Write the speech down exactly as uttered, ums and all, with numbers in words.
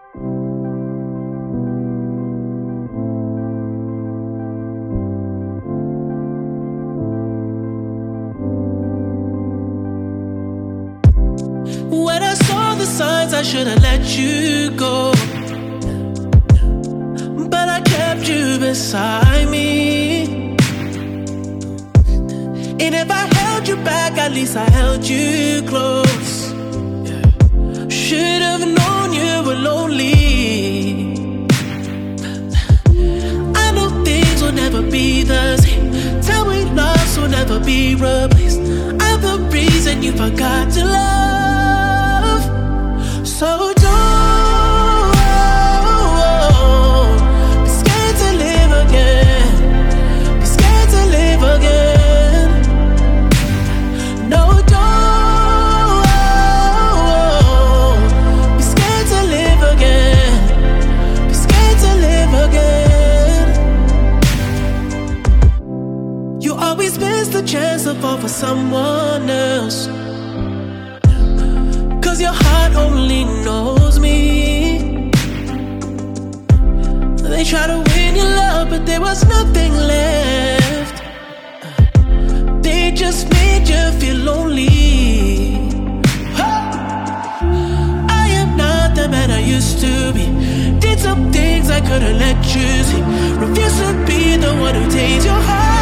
When I saw the signs, I should've let you go, but I kept you beside me. And if I held you back, at least I held you close. Should've known you were lonely. I know things will never be the same. Tell me loves will never be replaced. I'm the reason you forgot to love. So don't be scared to live again. Be scared to live again. No, don't be scared to live again. Be scared to live again. You always miss the chance to fall for someone else, 'cause your heart only knows me. They try to win your love, but there was nothing left. They just made you feel lonely. I am not the man I used to be. Did some things I couldn't let you see. Refuse to be the one who takes your heart.